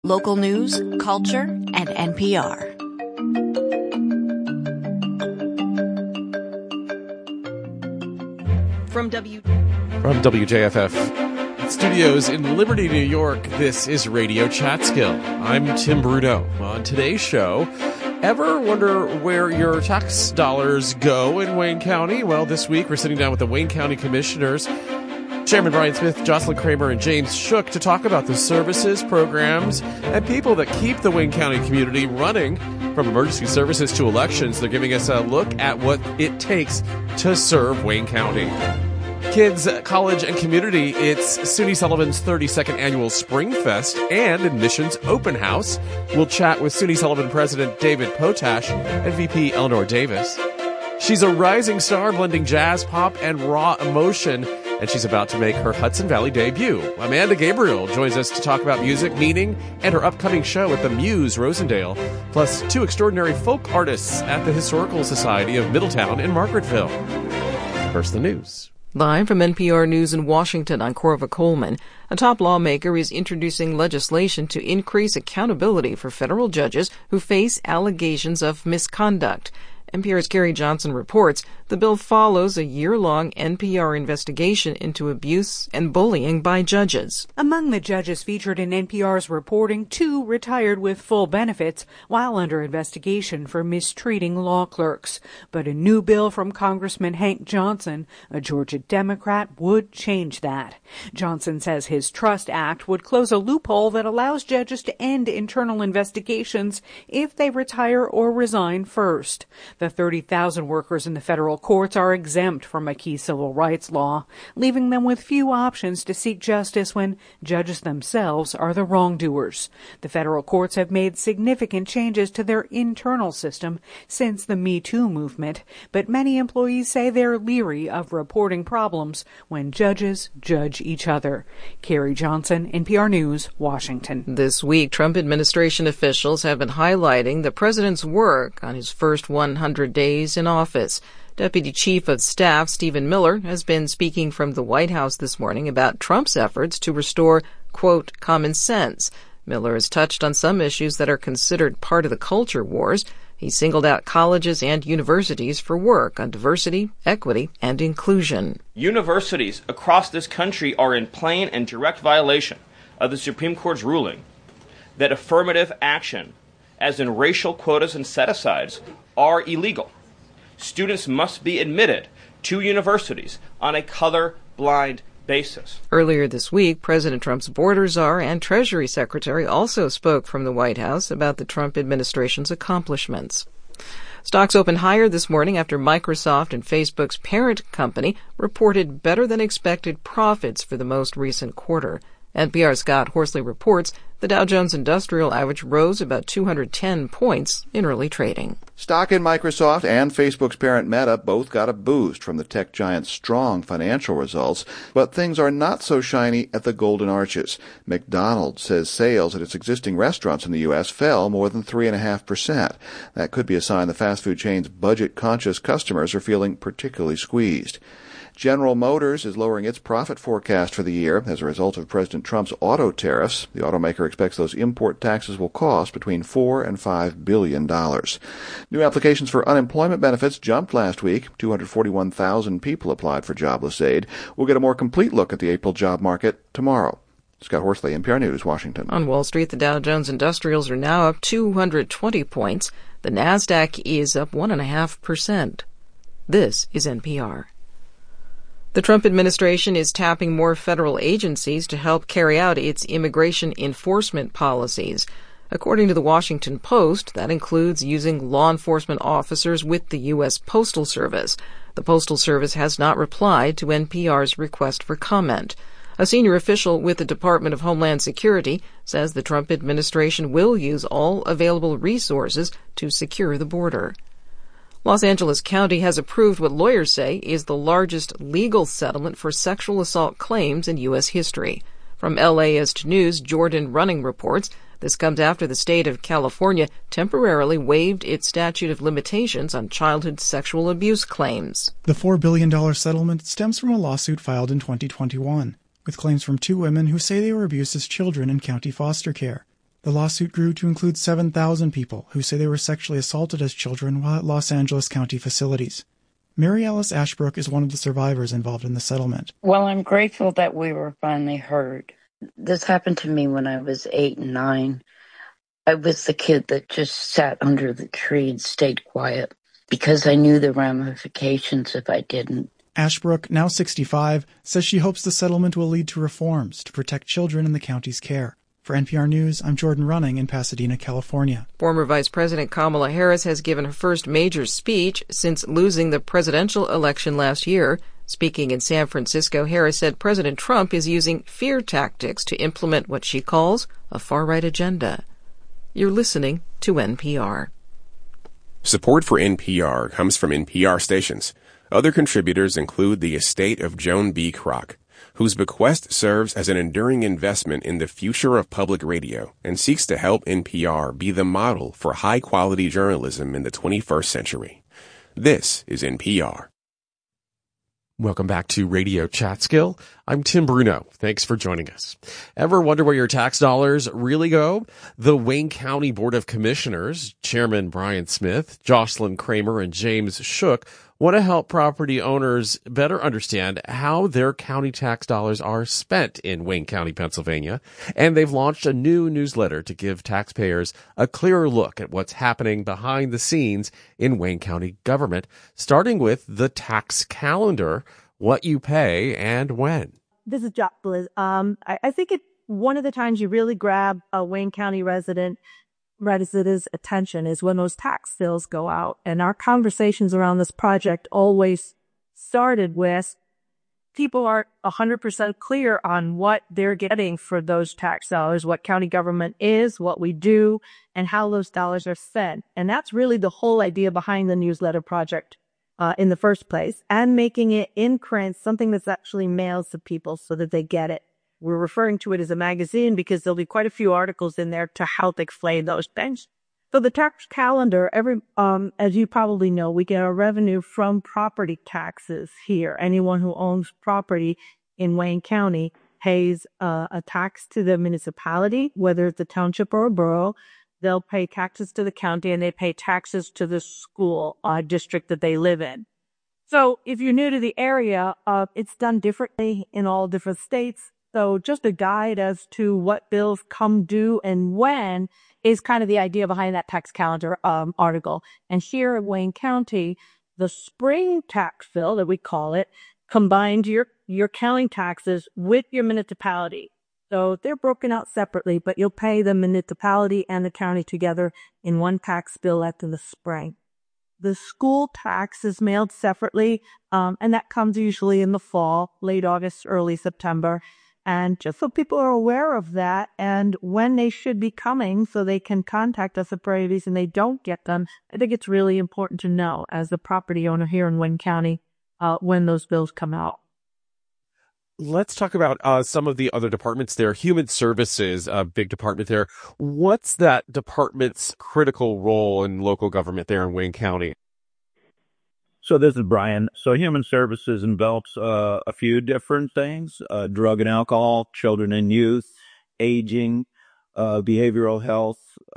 Local news, culture, and NPR. From WJFF studios in Liberty, New York, this is Radio Chatskill. I'm Tim Bruno. On today's show, ever wonder where your tax dollars go in Wayne County? Well, this week we're sitting down with the Wayne County Commissioners, Chairman Brian Smith, Jocelyn Kramer, and James Shook to talk about the services, programs, and people that keep the Wayne County community running. From emergency services to elections, they're giving us a look at what it takes to serve Wayne County. Kids, college, and community, it's SUNY Sullivan's 32nd annual Spring Fest and Admissions Open House. We'll chat with SUNY Sullivan President David Potash and VP Eleanor Davis. She's a rising star blending jazz, pop, and raw emotion, and she's about to make her Hudson Valley debut. Amanda Gabriel joins us to talk about music, meaning, and her upcoming show at the Muse Rosendale, plus two extraordinary folk artists at the Historical Society of Middletown in Margaretville. First, the news. Live from NPR News in Washington, I'm Corva Coleman. A top lawmaker is introducing legislation to increase accountability for federal judges who face allegations of misconduct. NPR's Carrie Johnson reports the bill follows a year-long NPR investigation into abuse and bullying by judges. Among the judges featured in NPR's reporting, 2 retired with full benefits while under investigation for mistreating law clerks. But a new bill from Congressman Hank Johnson, a Georgia Democrat, would change that. Johnson says his Trust Act would close a loophole that allows judges to end internal investigations if they retire or resign first. The 30,000 workers in the federal courts are exempt from a key civil rights law, leaving them with few options to seek justice when judges themselves are the wrongdoers. The federal courts have made significant changes to their internal system since the Me Too movement, but many employees say they're leery of reporting problems when judges judge each other. Carrie Johnson, NPR News, Washington. This week, Trump administration officials have been highlighting the president's work on his first 100 days in office. Deputy Chief of Staff Stephen Miller has been speaking from the White House this morning about Trump's efforts to restore, quote, common sense. Miller has touched on some issues that are considered part of the culture wars. He singled out colleges and universities for work on diversity, equity, and inclusion. Universities across this country are in plain and direct violation of the Supreme Court's ruling that affirmative action, as in racial quotas and set-asides, are illegal. Students must be admitted to universities on a color-blind basis. Earlier this week, President Trump's border czar and Treasury Secretary also spoke from the White House about the Trump administration's accomplishments. Stocks opened higher this morning after Microsoft and Facebook's parent company reported better-than-expected profits for the most recent quarter. NPR's Scott Horsley reports the Dow Jones Industrial Average rose about 210 points in early trading. Stock in Microsoft and Facebook's parent Meta both got a boost from the tech giant's strong financial results, but things are not so shiny at the Golden Arches. McDonald's says sales at its existing restaurants in the U.S. fell more than 3.5%. That could be a sign the fast food chain's budget-conscious customers are feeling particularly squeezed. General Motors is lowering its profit forecast for the year as a result of President Trump's auto tariffs. The automaker expects those import taxes will cost between $4 and $5 billion. New applications for unemployment benefits jumped last week. 241,000 people applied for jobless aid. We'll get a more complete look at the April job market tomorrow. Scott Horsley, NPR News, Washington. On Wall Street, the Dow Jones Industrials are now up 220 points. The Nasdaq is up 1.5%. This is NPR. The Trump administration is tapping more federal agencies to help carry out its immigration enforcement policies. According to the Washington Post, that includes using law enforcement officers with the U.S. Postal Service. The Postal Service has not replied to NPR's request for comment. A senior official with the Department of Homeland Security says the Trump administration will use all available resources to secure the border. Los Angeles County has approved what lawyers say is the largest legal settlement for sexual assault claims in U.S. history. From LAist News, Jordan Running reports this comes after the state of California temporarily waived its statute of limitations on childhood sexual abuse claims. The $4 billion settlement stems from a lawsuit filed in 2021, with claims from 2 women who say they were abused as children in county foster care. The lawsuit grew to include 7,000 people who say they were sexually assaulted as children while at Los Angeles County facilities. Mary Alice Ashbrook is one of the survivors involved in the settlement. Well, I'm grateful that we were finally heard. This happened to me when I was 8 and 9. I was the kid that just sat under the tree and stayed quiet because I knew the ramifications if I didn't. Ashbrook, now 65, says she hopes the settlement will lead to reforms to protect children in the county's care. For NPR News, I'm Jordan Running in Pasadena, California. Former Vice President Kamala Harris has given her first major speech since losing the presidential election last year. Speaking in San Francisco, Harris said President Trump is using fear tactics to implement what she calls a far-right agenda. You're listening to NPR. Support for NPR comes from NPR stations. Other contributors include the estate of Joan B. Kroc, whose bequest serves as an enduring investment in the future of public radio and seeks to help NPR be the model for high-quality journalism in the 21st century. This is NPR. Welcome back to Radio Chatskill. I'm Tim Bruno. Thanks for joining us. Ever wonder where your tax dollars really go? The Wayne County Board of Commissioners, Chairman Brian Smith, Jocelyn Kramer, and James Shook want to help property owners better understand how their county tax dollars are spent in Wayne County, Pennsylvania. And they've launched a new newsletter to give taxpayers a clearer look at what's happening behind the scenes in Wayne County government, starting with the tax calendar, what you pay and when. This is Jocelyn. I think one of the times you really grab a Wayne County resident's attention is when those tax bills go out. And our conversations around this project always started with people aren't 100% clear on what they're getting for those tax dollars, what county government is, what we do, and how those dollars are spent. And that's really the whole idea behind the newsletter project in the first place, and making it in print, something that's actually mailed to people so that they get it. We're referring to it as a magazine because there'll be quite a few articles in there to help explain those things. So the tax calendar, as you probably know, we get our revenue from property taxes here. Anyone who owns property in Wayne County pays a tax to the municipality, whether it's a township or a borough. They'll pay taxes to the county, and they pay taxes to the school district that they live in. So if you're new to the area, it's done differently in all different states. So just a guide as to what bills come due and when is kind of the idea behind that tax calendar article. And here in Wayne County, the spring tax bill, that we call it, combines your county taxes with your municipality. So they're broken out separately, but you'll pay the municipality and the county together in one tax bill in the spring. The school tax is mailed separately, and that comes usually in the fall, late August, early September. And just so people are aware of that and when they should be coming so they can contact us if for any reason they don't get them, I think it's really important to know as a property owner here in Wayne County when those bills come out. Let's talk about some of the other departments there. Human Services, a big department there. What's that department's critical role in local government there in Wayne County? So this is Brian. So Human Services envelops a few different things, drug and alcohol, children and youth, aging, behavioral health.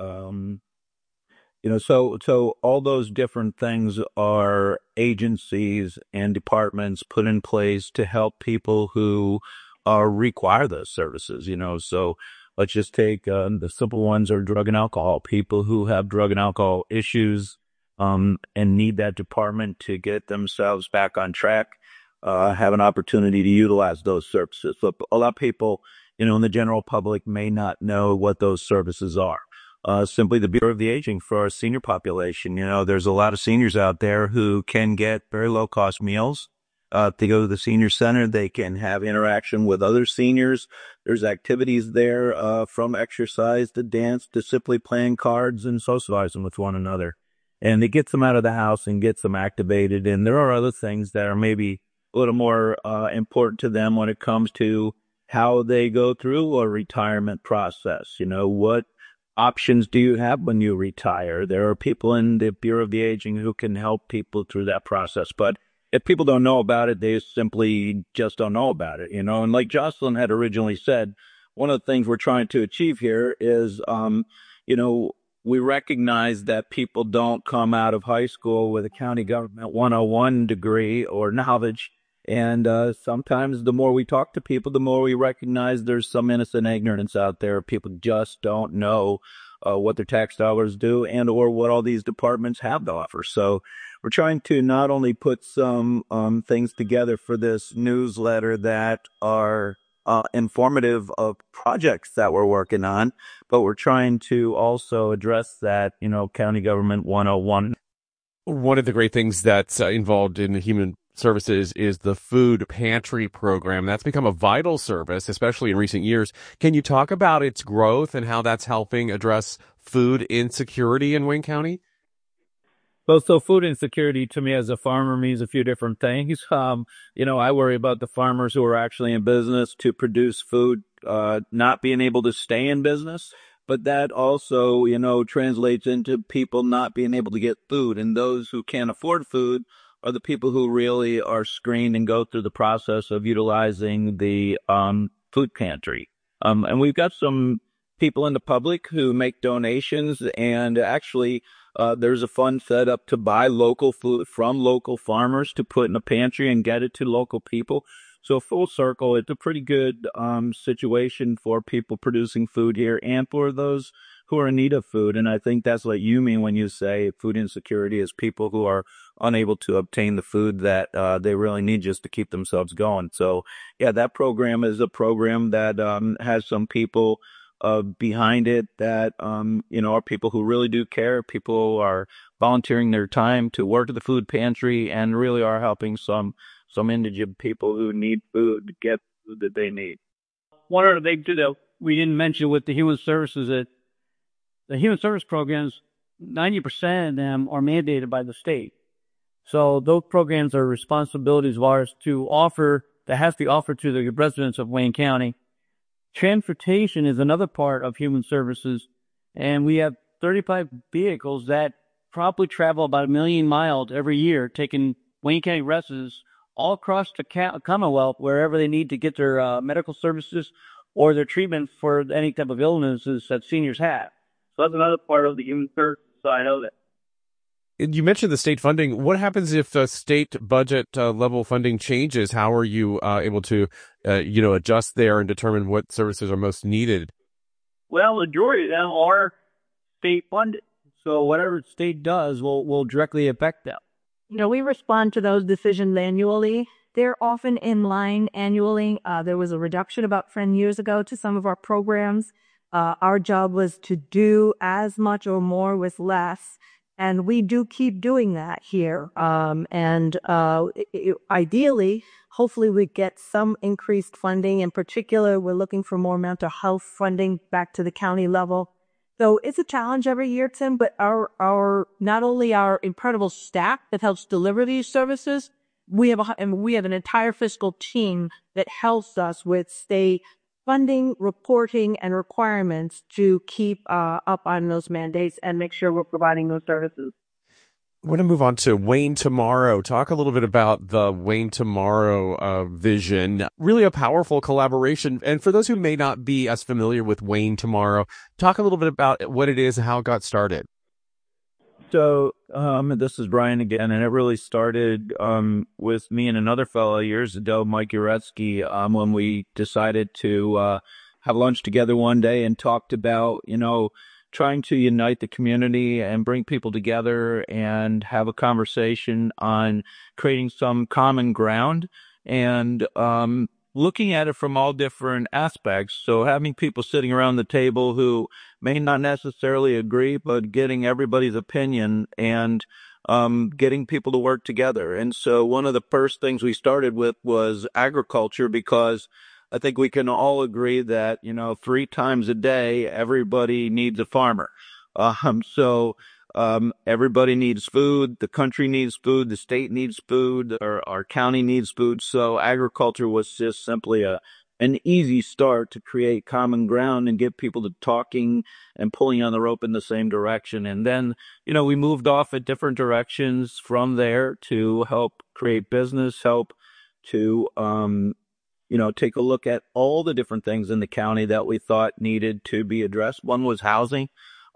So all those different things are agencies and departments put in place to help people who require those services, So let's just take the simple ones are drug and alcohol. People who have drug and alcohol issues and need that department to get themselves back on track, have an opportunity to utilize those services. So a lot of people, in the general public may not know what those services are. Simply the Bureau of the Aging for our senior population. There's a lot of seniors out there who can get very low cost meals. They go to the senior center. They can have interaction with other seniors. There's activities there, from exercise to dance to simply playing cards and socializing with one another. And it gets them out of the house and gets them activated. And there are other things that are maybe a little more important to them when it comes to how they go through a retirement process. What options do you have when you retire? There are people in the Bureau of the Aging who can help people through that process. But if people don't know about it, they simply just don't know about it, And like Jocelyn had originally said, one of the things we're trying to achieve here is, we recognize that people don't come out of high school with a county government 101 degree or knowledge. And sometimes the more we talk to people, the more we recognize there's some innocent ignorance out there. People just don't know what their tax dollars do and or what all these departments have to offer. So we're trying to not only put some things together for this newsletter that are informative of projects that we're working on, but we're trying to also address that, County Government 101. One of the great things that's involved in the human services is the food pantry program. That's become a vital service, especially in recent years. Can you talk about its growth and how that's helping address food insecurity in Wayne County? Well, so food insecurity to me as a farmer means a few different things. I worry about the farmers who are actually in business to produce food, not being able to stay in business. But that also, translates into people not being able to get food. And those who can't afford food are the people who really are screened and go through the process of utilizing the food pantry. And we've got some people in the public who make donations, and actually there's a fund set up to buy local food from local farmers to put in a pantry and get it to local people. So full circle, it's a pretty good situation for people producing food here and for those who are in need of food. And I think that's what you mean when you say food insecurity is people who are unable to obtain the food that they really need just to keep themselves going. So, yeah, that program is a program that has some people behind it that, are people who really do care. People are volunteering their time to work at the food pantry and really are helping some indigent people who need food to get food that they need. One of the things that we didn't mention with the human services that the human service programs, 90% of them are mandated by the state. So those programs are responsibilities of ours that has to be offered to the residents of Wayne County. Transportation is another part of human services, and we have 35 vehicles that probably travel about 1 million miles every year, taking Wayne County residents all across the Commonwealth, wherever they need to get their medical services or their treatment for any type of illnesses that seniors have. So that's another part of the human services side of it. You mentioned the state funding. What happens if the state budget level funding changes? How are you able to, adjust there and determine what services are most needed? Well, the majority of them are state funded. So whatever the state does will directly affect them. We respond to those decisions annually. They're often in line annually. There was a reduction about 10 years ago to some of our programs. Our job was to do as much or more with less. And we do keep doing that here. Ideally, hopefully we get some increased funding. In particular, we're looking for more mental health funding back to the county level. So it's a challenge every year, Tim, but our not only our incredible staff that helps deliver these services, we have an entire fiscal team that helps us with state funding, reporting, and requirements to keep up on those mandates and make sure we're providing those services. I want to move on to Wayne Tomorrow. Talk a little bit about the Wayne Tomorrow vision. Really a powerful collaboration. And for those who may not be as familiar with Wayne Tomorrow, talk a little bit about what it is and how it got started. So this is Brian again, and it really started with me and another fellow years ago, Mike Uretsky, when we decided to have lunch together one day and talked about, trying to unite the community and bring people together and have a conversation on creating some common ground and looking at it from all different aspects. So having people sitting around the table who may not necessarily agree, but getting everybody's opinion and getting people to work together. And so one of the first things we started with was agriculture, because I think we can all agree that, 3 times a day, everybody needs a farmer. Everybody needs food. The country needs food. The state needs food. Our county needs food. So agriculture was just simply an easy start to create common ground and get people to talking and pulling on the rope in the same direction. And then, we moved off at different directions from there to help create business, help to take a look at all the different things in the county that we thought needed to be addressed. One was housing.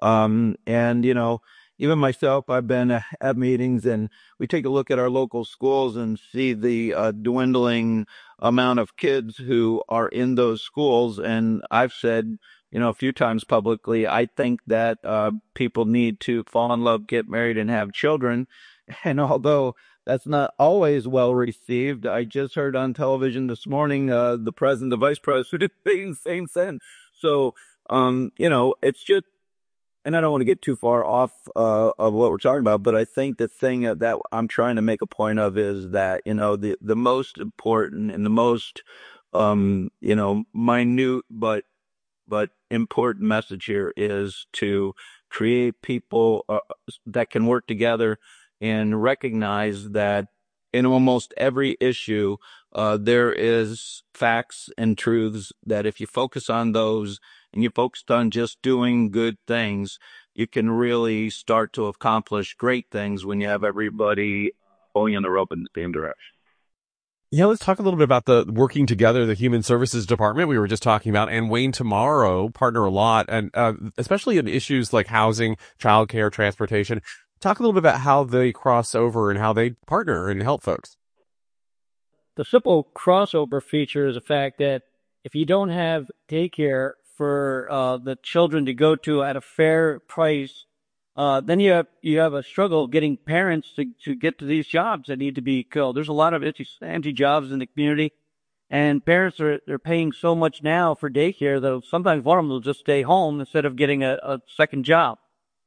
Even myself, I've been at meetings, and we take a look at our local schools and see the dwindling amount of kids who are in those schools. And I've said, a few times publicly, I think that people need to fall in love, get married, and have children. And although that's not always well received, I just heard on television this morning the president, the vice president saying the same thing. So, it's just, and I don't want to get too far off of what we're talking about, but I think the thing that I'm trying to make a point of is that, the most important and the most, minute but important message here is to create people that can work together and recognize that in almost every issue, there is facts and truths that if you focus on those and you focused on just doing good things, you can really start to accomplish great things when you have everybody pulling in the rope in the same direction. Yeah, let's talk a little bit about the working together, the Human Services Department we were just talking about, and Wayne Tomorrow partner a lot, and especially in issues like housing, childcare, transportation. Talk a little bit about how they cross over and how they partner and help folks. The simple crossover feature is the fact that if you don't have daycare for the children to go to at a fair price, then you have a struggle getting parents to get to these jobs that need to be filled. There's a lot of empty jobs in the community, and parents they're paying so much now for daycare that sometimes one of them will just stay home instead of getting a second job.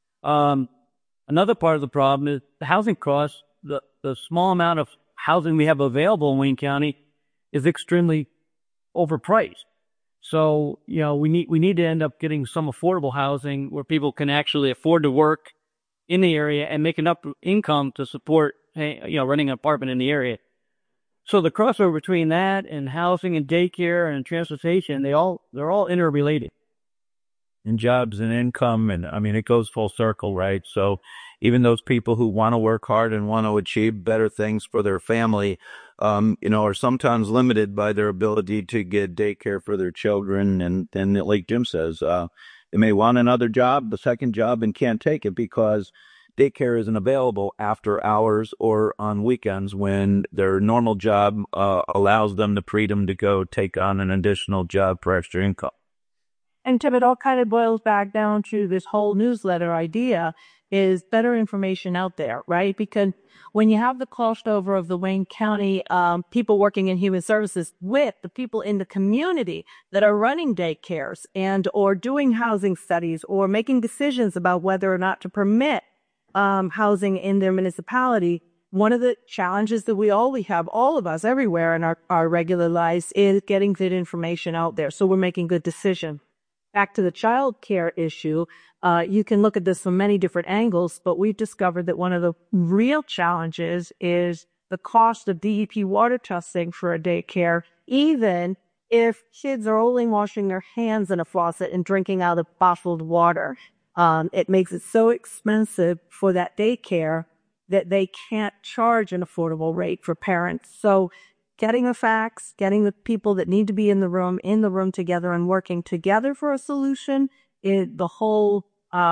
Another part of the problem is the housing costs. The small amount of housing we have available in Wayne County is extremely overpriced. So, we need to end up getting some affordable housing where people can actually afford to work in the area and make enough income to support, renting an apartment in the area. So the crossover between that and housing and daycare and transportation, they're all interrelated. And jobs and income, and it goes full circle, right? So even those people who want to work hard and want to achieve better things for their family, are sometimes limited by their ability to get daycare for their children. And then, like Jim says, they may want another job, the second job, and can't take it because daycare isn't available after hours or on weekends when their normal job allows them the freedom to go take on an additional job for extra income. And Tim, it all kind of boils back down to this whole newsletter idea is better information out there, right? Because when you have the crossover of the Wayne County people working in human services with the people in the community that are running daycares and or doing housing studies or making decisions about whether or not to permit housing in their municipality, one of the challenges that we have, all of us everywhere in our regular lives, is getting that information out there so we're making good decisions. Back to the child care issue, you can look at this from many different angles, but we've discovered that one of the real challenges is the cost of DEP water testing for a daycare, even if kids are only washing their hands in a faucet and drinking out of bottled water. It makes it so expensive for that daycare that they can't charge an affordable rate for parents. So getting the facts, getting the people that need to be in the room together and working together for a solution is the whole,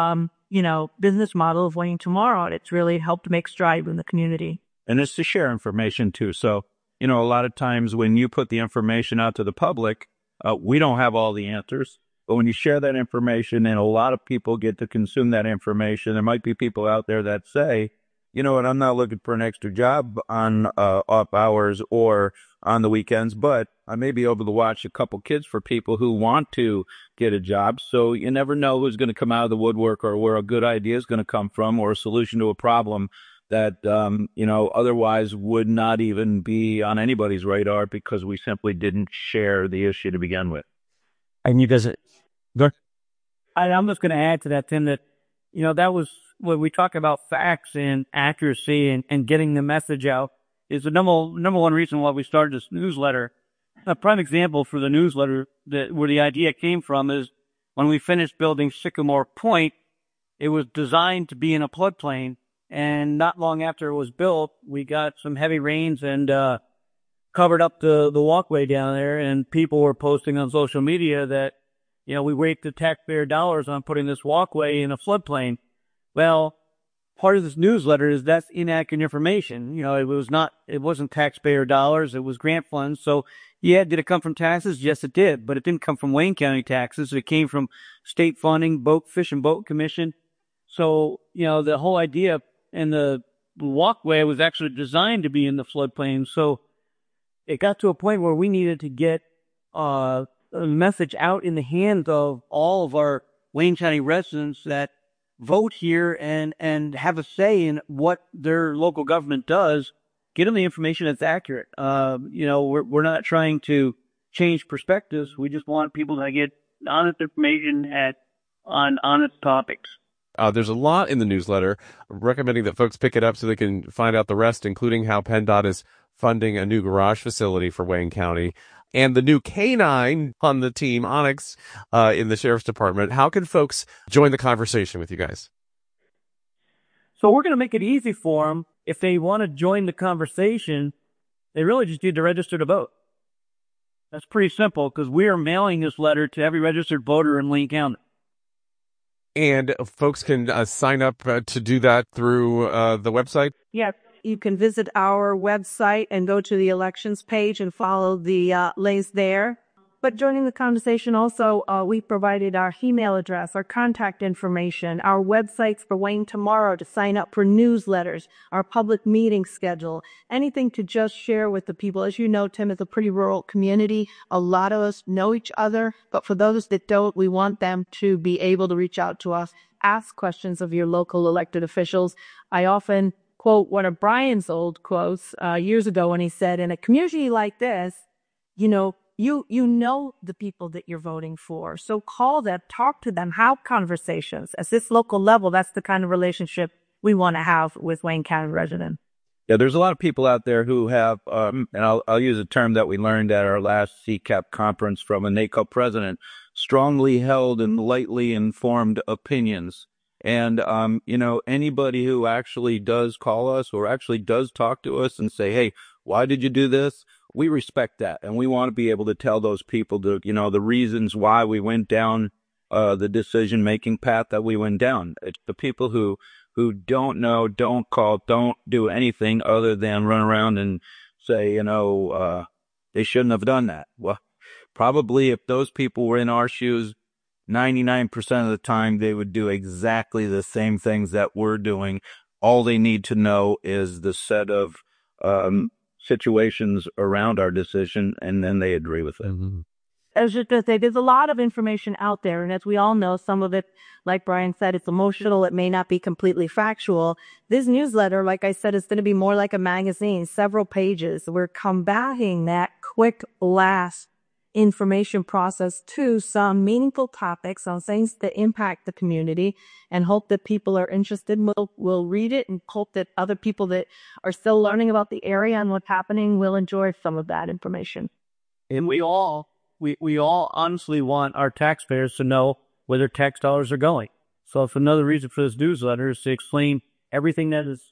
business model of Wayne Tomorrow. And it's really helped make strides in the community. And it's to share information too. So, a lot of times when you put the information out to the public, we don't have all the answers. But when you share that information and a lot of people get to consume that information, there might be people out there that say, you know what, I'm not looking for an extra job on off hours or on the weekends, but I may be able to watch a couple kids for people who want to get a job. So you never know who's going to come out of the woodwork or where a good idea is going to come from or a solution to a problem that, otherwise would not even be on anybody's radar because we simply didn't share the issue to begin with. And you visit. I'm just going to add to that, Tim, that, that was when we talk about facts and accuracy and getting the message out is the number one reason why we started this newsletter. A prime example for the newsletter where the idea came from is when we finished building Sycamore Point, it was designed to be in a floodplain. And not long after it was built, we got some heavy rains and a covered up the walkway down there, and people were posting on social media that, we wasted taxpayer dollars on putting this walkway in a floodplain. Well, part of this newsletter is that's inaccurate information. It wasn't taxpayer dollars, it was grant funds. So, did it come from taxes? Yes, it did, but it didn't come from Wayne County taxes. It came from state funding, Fish and Boat Commission. So, the whole idea and the walkway was actually designed to be in the floodplain. So it got to a point where we needed to get a message out in the hands of all of our Wayne County residents that vote here and have a say in what their local government does. Get them the information that's accurate. We're not trying to change perspectives. We just want people to get honest information on honest topics. There's a lot in the newsletter. I'm recommending that folks pick it up so they can find out the rest, including how PennDOT is funding a new garage facility for Wayne County and the new K-9 on the team, Onyx, in the Sheriff's Department. How can folks join the conversation with you guys? So we're going to make it easy for them. If they want to join the conversation, they really just need to register to vote. That's pretty simple because we are mailing this letter to every registered voter in Wayne County. And folks can sign up to do that through the website? Yes. You can visit our website and go to the elections page and follow the links there. But joining the conversation also, we provided our email address, our contact information, our websites for Wayne Tomorrow to sign up for newsletters, our public meeting schedule, anything to just share with the people. As you know, Tim, it's a pretty rural community. A lot of us know each other, but for those that don't, we want them to be able to reach out to us, ask questions of your local elected officials. I often quote one of Brian's old quotes years ago when he said, in a community like this, you know the people that you're voting for. So call them, talk to them, have conversations. At this local level, that's the kind of relationship we want to have with Wayne County residents. Yeah, there's a lot of people out there who have, and I'll use a term that we learned at our last CCAP conference from a NACO president, strongly held and lightly informed opinions. And, anybody who actually does call us or actually does talk to us and say, hey, why did you do this? We respect that. And we want to be able to tell those people the reasons why we went down the decision-making path that we went down. It's the people who don't know, don't call, don't do anything other than run around and say, they shouldn't have done that. Well, probably if those people were in our shoes, 99% of the time, they would do exactly the same things that we're doing. All they need to know is the set of situations around our decision, and then they agree with it. Mm-hmm. I was just going to say, there's a lot of information out there, and as we all know, some of it, like Brian said, it's emotional. It may not be completely factual. This newsletter, like I said, is going to be more like a magazine, several pages. We're combating that quick blast information process to some meaningful topics on things that impact the community, and hope that people are interested will read it, and hope that other people that are still learning about the area and what's happening will enjoy some of that information. And we all honestly want our taxpayers to know where their tax dollars are going. So if another reason for this newsletter is to explain everything that is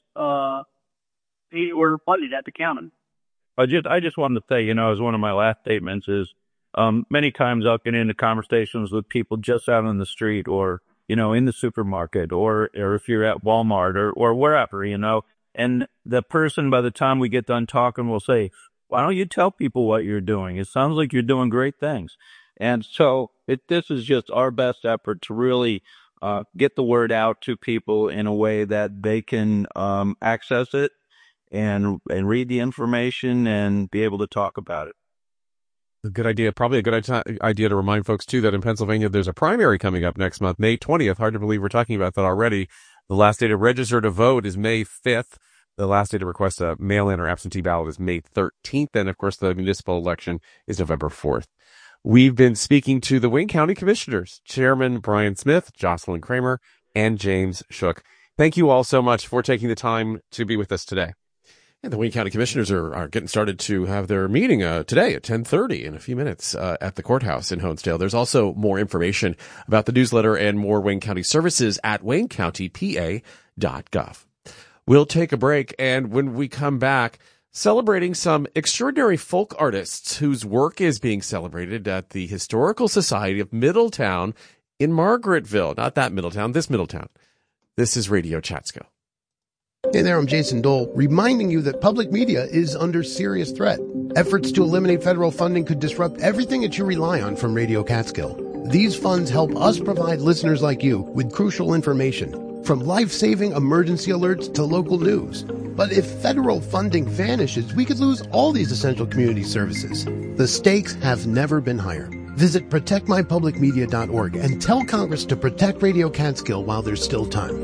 paid or funded at the county. I just wanted to say, as one of my last statements is, many times I'll get into conversations with people just out on the street or, in the supermarket or if you're at Walmart or wherever, and the person by the time we get done talking will say, why don't you tell people what you're doing? It sounds like you're doing great things. And so this is just our best effort to really get the word out to people in a way that they can access it and read the information and be able to talk about it. A good idea. Probably a good idea to remind folks, too, that in Pennsylvania, there's a primary coming up next month, May 20th. Hard to believe we're talking about that already. The last day to register to vote is May 5th. The last day to request a mail-in or absentee ballot is May 13th. And, of course, the municipal election is November 4th. We've been speaking to the Wayne County Commissioners, Chairman Brian Smith, Jocelyn Kramer, and James Shook. Thank you all so much for taking the time to be with us today. And the Wayne County Commissioners are getting started to have their meeting today at 10:30 in a few minutes at the courthouse in Honesdale. There's also more information about the newsletter and more Wayne County services at waynecountypa.gov. We'll take a break, and when we come back, celebrating some extraordinary folk artists whose work is being celebrated at the Historical Society of Middletown in Margaretville. Not that Middletown, this Middletown. This is Radio Chatskill. Hey there, I'm Jason Dole, reminding you that public media is under serious threat. Efforts to eliminate federal funding could disrupt everything that you rely on from Radio Catskill. These funds help us provide listeners like you with crucial information, from life-saving emergency alerts to local news. But if federal funding vanishes, we could lose all these essential community services. The stakes have never been higher. Visit protectmypublicmedia.org and tell Congress to protect Radio Catskill while there's still time.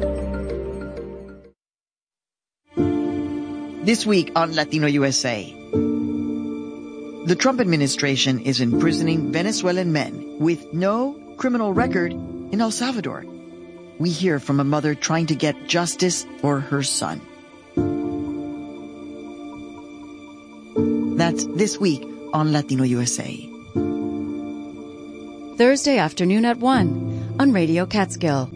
This week on Latino USA, the Trump administration is imprisoning Venezuelan men with no criminal record in El Salvador. We hear from a mother trying to get justice for her son. That's this week on Latino USA. Thursday afternoon at 1 on Radio Catskill.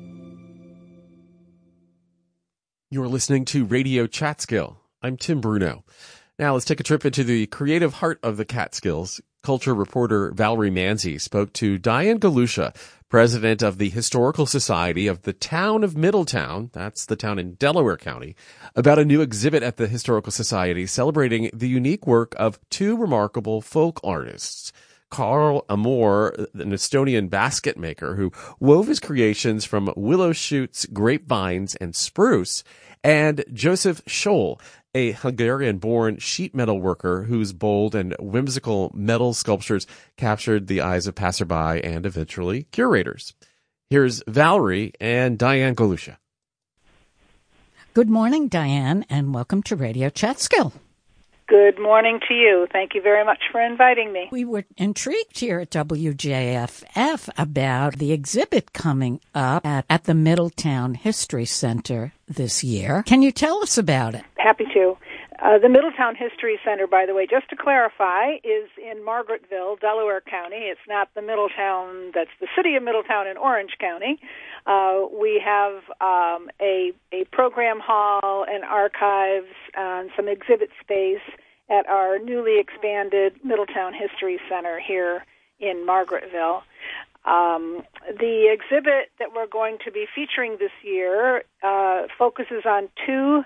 You're listening to Radio Chatskill. I'm Tim Bruno. Now let's take a trip into the creative heart of the Catskills. Culture reporter Valerie Manzi spoke to Diane Galusha, president of the Historical Society of the Town of Middletown, that's the town in Delaware County, about a new exhibit at the Historical Society celebrating the unique work of two remarkable folk artists. Carl Amor, an Estonian basket maker who wove his creations from willow shoots, grapevines, and spruce, and Joseph Scholl, a Hungarian-born sheet metal worker whose bold and whimsical metal sculptures captured the eyes of passerby and eventually curators. Here's Valerie and Diane Galusha. Good morning, Diane, and welcome to Radio Chatskill. Good morning to you. Thank you very much for inviting me. We were intrigued here at WJFF about the exhibit coming up at the Middletown History Center this year. Can you tell us about it? Happy to. The Middletown History Center, by the way, just to clarify, is in Margaretville, Delaware County. It's not the Middletown, that's the city of Middletown in Orange County. We have a program hall and archives and some exhibit space at our newly expanded Middletown History Center here in Margaretville. The exhibit that we're going to be featuring this year focuses on two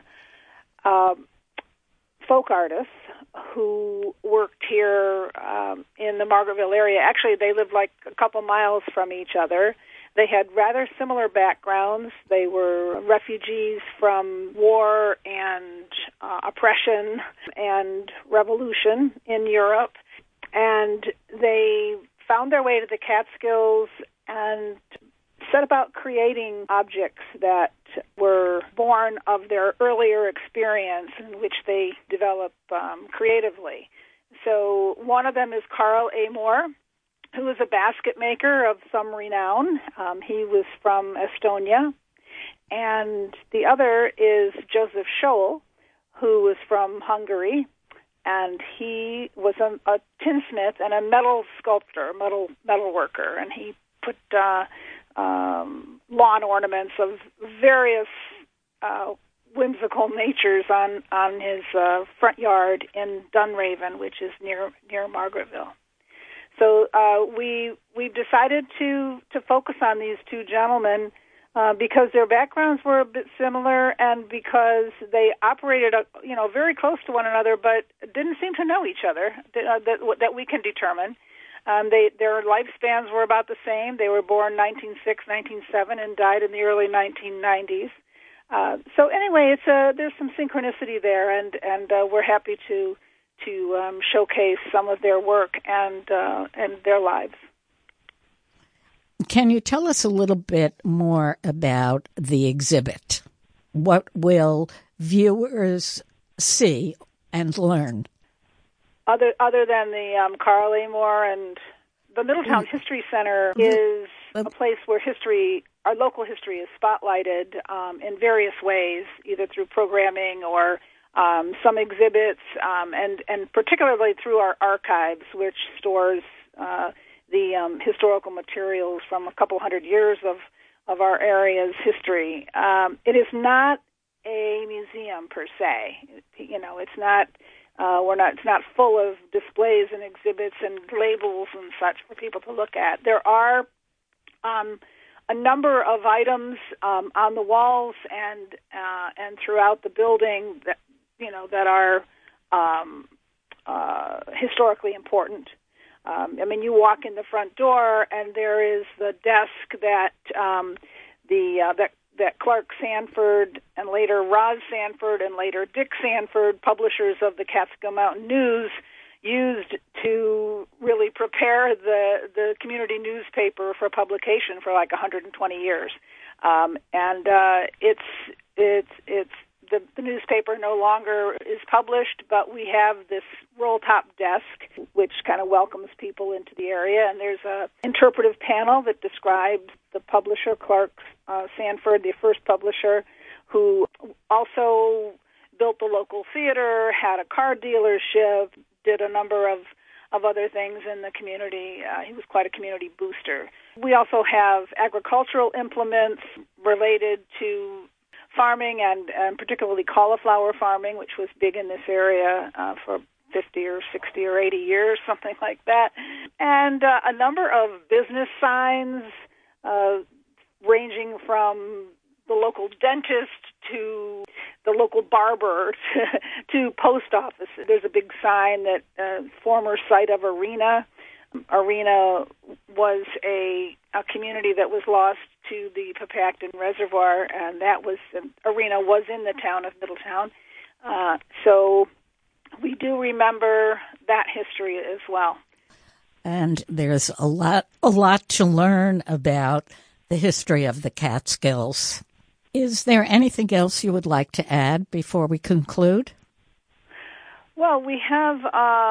folk artists who worked here in the Margaretville area. Actually, they lived like a couple miles from each other. They had rather similar backgrounds. They were refugees from war and oppression and revolution in Europe. And they found their way to the Catskills and set about creating objects that were born of their earlier experience in which they developed creatively. So one of them is Carl Amor, who is a basket maker of some renown. He was from Estonia. And the other is Joseph Scholl, who was from Hungary. And he was a tinsmith and a metal sculptor, metal worker. And he put lawn ornaments of various whimsical natures on his front yard in Dunraven, which is near Margaretville. So we've decided to focus on these two gentlemen because their backgrounds were a bit similar and because they operated very close to one another, but didn't seem to know each other that we can determine. Their lifespans were about the same. They were born 1906, 1907, and died in the early 1990s. So anyway, there's some synchronicity there, and we're happy to showcase some of their work and their lives. Can you tell us a little bit more about the exhibit? What will viewers see and learn? Other than the Carl Amor, and the Middletown History Center is a place where our local history is spotlighted in various ways, either through programming or some exhibits, and particularly through our archives, which stores the historical materials from a couple hundred years of our area's history. It is not a museum per se. You know, it's not. It's not full of displays and exhibits and labels and such for people to look at. There are a number of items on the walls and throughout the building that are historically important. I mean, you walk in the front door, and there is the desk that that Clark Sanford and later Roz Sanford and later Dick Sanford, publishers of the Catskill Mountain News, used to really prepare the community newspaper for publication for like 120 years. The newspaper no longer is published, but we have this roll-top desk, which kind of welcomes people into the area, and there's a interpretive panel that describes the publisher, Clark Sanford, the first publisher, who also built the local theater, had a car dealership, did a number of other things in the community. He was quite a community booster. We also have agricultural implements related to farming and particularly cauliflower farming, which was big in this area for 50 or 60 or 80 years, something like that. And a number of business signs ranging from the local dentist to the local barber to post office. There's a big sign that former site of Arena. Arena was a community that was lost to the Papacton Reservoir, and Arena was in the town of Middletown. So we do remember that history as well. And there's a lot to learn about the history of the Catskills. Is there anything else you would like to add before we conclude? Well, we have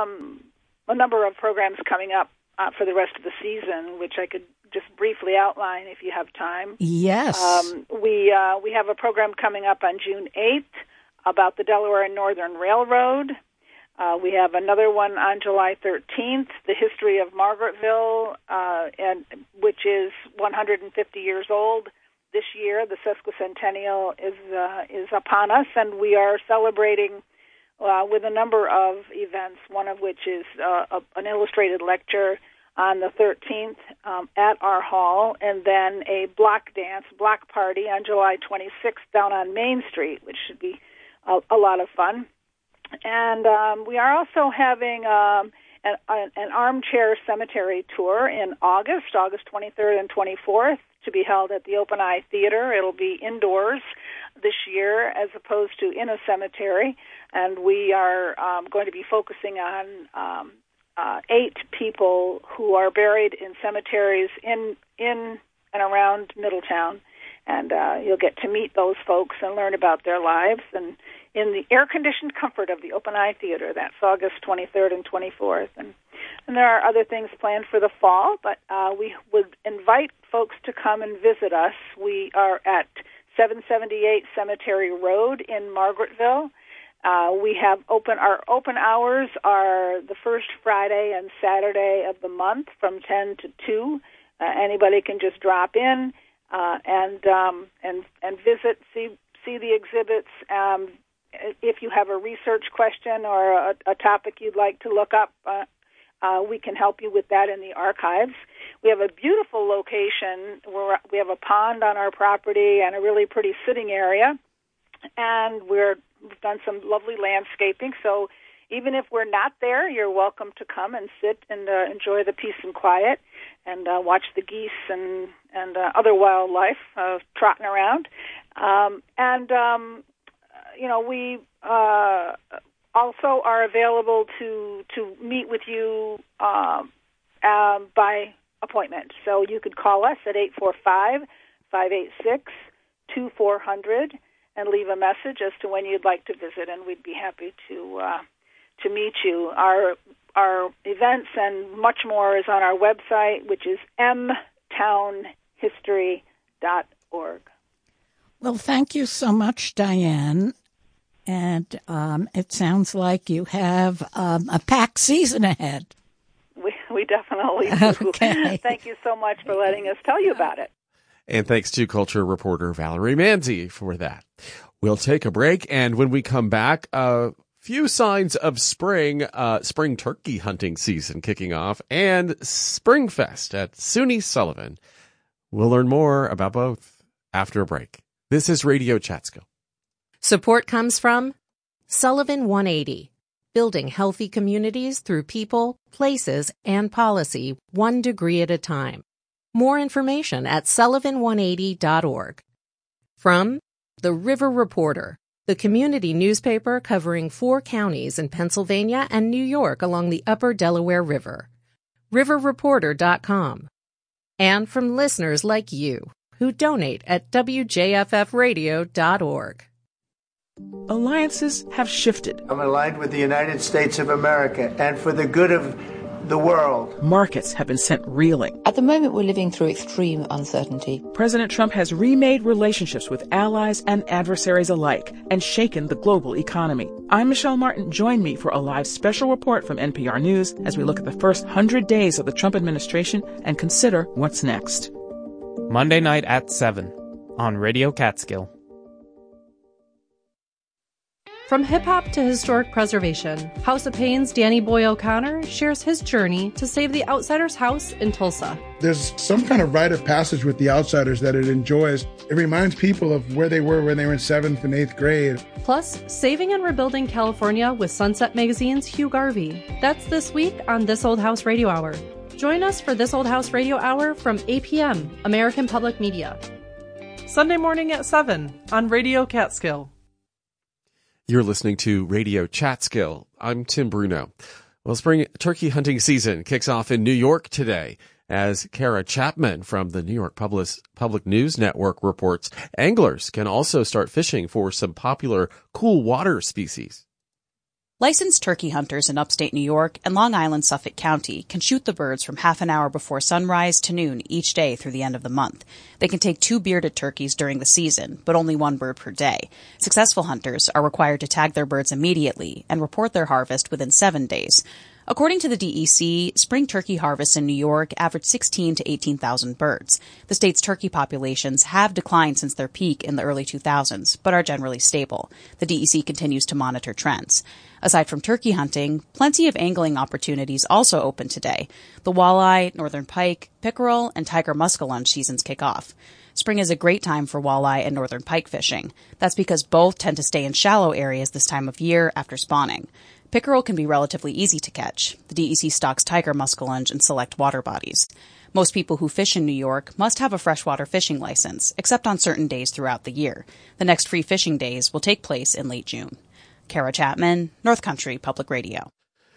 a number of programs coming up for the rest of the season, which I could just briefly outline if you have time. Yes. We have a program coming up on June 8th about the Delaware and Northern Railroad. We have another one on July 13th, the history of Margaretville, which is 150 years old. This year, the sesquicentennial is upon us, and we are celebrating with a number of events, one of which is an illustrated lecture on the 13th at our hall, and then a block party on July 26th down on Main Street, which should be a lot of fun. And we are also having an armchair cemetery tour in August 23rd and 24th, to be held at the Open Eye Theater. It'll be indoors this year as opposed to in a cemetery, and we are going to be focusing on 8 people who are buried in cemeteries in and around Middletown, and you'll get to meet those folks and learn about their lives, and in the air-conditioned comfort of the Open Eye Theater. That's August 23rd and 24th. And there are other things planned for the fall, but we would invite folks to come and visit us. We are at 778 Cemetery Road in Margaretville. We have our open hours are the first Friday and Saturday of the month from 10 to 2. Anybody can just drop in and visit, see the exhibits. If you have a research question or a topic you'd like to look up, we can help you with that in the archives. We have a beautiful location where we have a pond on our property and a really pretty sitting area, and we've done some lovely landscaping. So even if we're not there, you're welcome to come and sit and enjoy the peace and quiet and watch the geese and other wildlife trotting around. We also are available to meet with you by appointment. So you could call us at 845-586-2400 and leave a message as to when you'd like to visit, and we'd be happy to meet you. Our events and much more is on our website, which is mtownhistory.org. Well, thank you so much, Diane. And it sounds like you have a packed season ahead. We definitely do. Okay. Thank you so much for letting us tell you about it. And thanks to culture reporter Valerie Manzi for that. We'll take a break, and when we come back, a few signs of spring turkey hunting season kicking off, and Springfest at SUNY Sullivan. We'll learn more about both after a break. This is Radio Chatskill. Support comes from Sullivan 180, building healthy communities through people, places, and policy, 1 degree at a time. More information at sullivan180.org. From The River Reporter, the community newspaper covering 4 counties in Pennsylvania and New York along the upper Delaware River. riverreporter.com. And from listeners like you, who donate at wjffradio.org. Alliances have shifted. I'm aligned with the United States of America and for the good of the world. Markets have been sent reeling. At the moment, we're living through extreme uncertainty. President Trump has remade relationships with allies and adversaries alike and shaken the global economy. I'm Michelle Martin. Join me for a live special report from NPR News as we look at the first 100 days of the Trump administration and consider what's next. Monday night at 7 on Radio Catskill. From hip-hop to historic preservation, House of Pain's Danny Boy O'Connor shares his journey to save the Outsiders House in Tulsa. There's some kind of rite of passage with the Outsiders that it enjoys. It reminds people of where they were when they were in 7th and 8th grade. Plus, saving and rebuilding California with Sunset Magazine's Hugh Garvey. That's this week on This Old House Radio Hour. Join us for This Old House Radio Hour from 8 p.m., American Public Media. Sunday morning at 7 on Radio Catskill. You're listening to Radio Chatskill. I'm Tim Bruno. Well, spring turkey hunting season kicks off in New York today. As Kara Chapman from the New York Public News Network reports, anglers can also start fishing for some popular cool water species. Licensed turkey hunters in upstate New York and Long Island, Suffolk County can shoot the birds from half an hour before sunrise to noon each day through the end of the month. They can take 2 bearded turkeys during the season, but only 1 bird per day. Successful hunters are required to tag their birds immediately and report their harvest within 7 days. According to the DEC, spring turkey harvests in New York average 16 to 18,000 birds. The state's turkey populations have declined since their peak in the early 2000s, but are generally stable. The DEC continues to monitor trends. Aside from turkey hunting, plenty of angling opportunities also open today. The walleye, northern pike, pickerel, and tiger muskellunge seasons kick off. Spring is a great time for walleye and northern pike fishing. That's because both tend to stay in shallow areas this time of year after spawning. Pickerel can be relatively easy to catch. The DEC stocks tiger muskellunge in select water bodies. Most people who fish in New York must have a freshwater fishing license, except on certain days throughout the year. The next free fishing days will take place in late June. Kara Chapman, North Country Public Radio.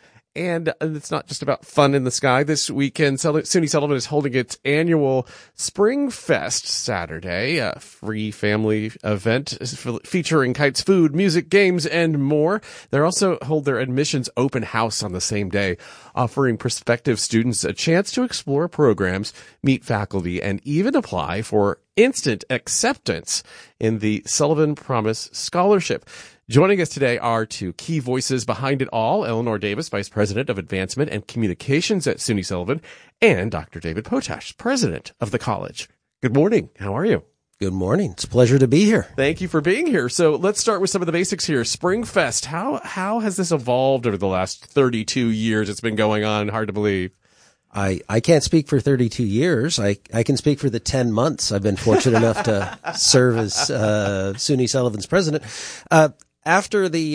And it's not just about fun in the sky. This weekend, SUNY Sullivan is holding its annual Spring Fest Saturday, a free family event featuring kites, food, music, games, and more. They also hold their admissions open house on the same day, offering prospective students a chance to explore programs, meet faculty, and even apply for instant acceptance in the Sullivan Promise Scholarship. Joining us today are 2 key voices behind it all, Eleanor Davis, Vice President of Advancement and Communications at SUNY Sullivan, and Dr. David Potash, President of the college. Good morning. How are you? Good morning. It's a pleasure to be here. Thank you for being here. So let's start with some of the basics here. Spring Fest, how has this evolved over the last 32 years it's been going on? Hard to believe. I can't speak for 32 years. I can speak for the 10 months I've been fortunate enough to serve as SUNY Sullivan's president. After the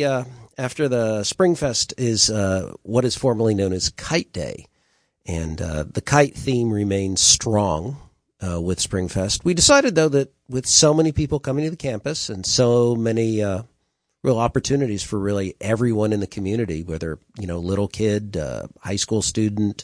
Springfest is what is formerly known as Kite Day, and the kite theme remains strong with Springfest. We decided, though, that with so many people coming to the campus and so many real opportunities for really everyone in the community, whether little kid, high school student,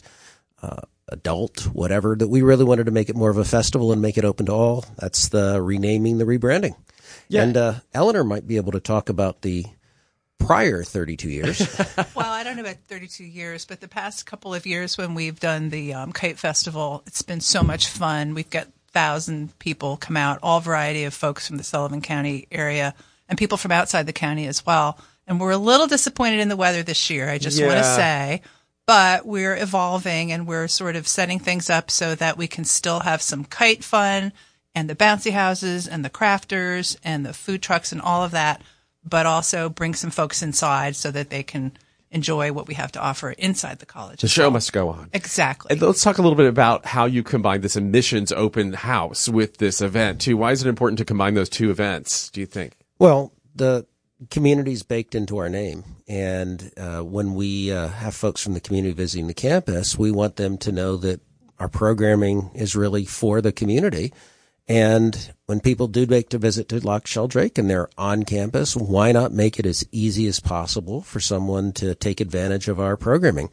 adult, whatever, that we really wanted to make it more of a festival and make it open to all. That's the renaming, the rebranding. Yeah. And Eleanor might be able to talk about the prior 32 years. Well, I don't know about 32 years, but the past couple of years when we've done the Kite Festival, it's been so much fun. We've got 1,000 people come out, all variety of folks from the Sullivan County area and people from outside the county as well. And we're a little disappointed in the weather this year, I just want to say. But we're evolving and we're sort of setting things up so that we can still have some kite fun and the bouncy houses and the crafters and the food trucks and all of that, but also bring some folks inside so that they can enjoy what we have to offer inside the college. The show must go on. Exactly. And let's talk a little bit about how you combine this admissions open house with this event too. Why is it important to combine those two events, do you think? Well, the community's baked into our name. And when we have folks from the community visiting the campus, we want them to know that our programming is really for the community. And when people do make a visit to Loch Sheldrake and they're on campus, why not make it as easy as possible for someone to take advantage of our programming?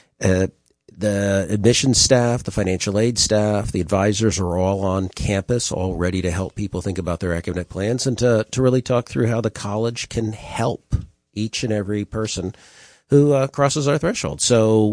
The admissions staff, the financial aid staff, the advisors are all on campus, all ready to help people think about their academic plans and to really talk through how the college can help each and every person who crosses our threshold. So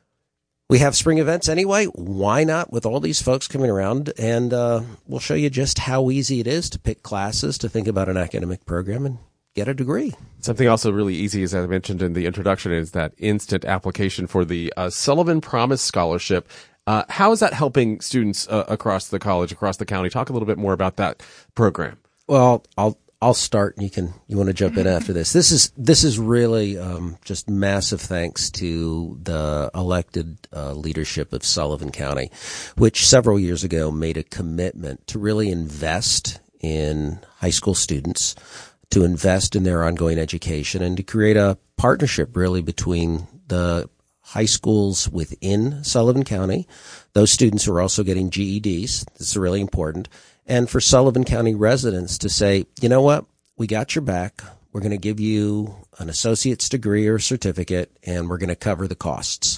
we have spring events anyway. Why not with all these folks coming around? And we'll show you just how easy it is to pick classes, to think about an academic program, and get a degree. Something also really easy, as I mentioned in the introduction, is that instant application for the Sullivan Promise Scholarship. How is that helping students across the college, across the county? Talk a little bit more about that program. Well, I'll start, and you want to jump in after this. This is really just massive thanks to the elected leadership of Sullivan County, which several years ago made a commitment to really invest in high school students, to invest in their ongoing education, and to create a partnership really between the high schools within Sullivan County, those students who are also getting GEDs. This is really important. And for Sullivan County residents to say, you know what, we got your back. We're going to give you an associate's degree or certificate, and we're going to cover the costs.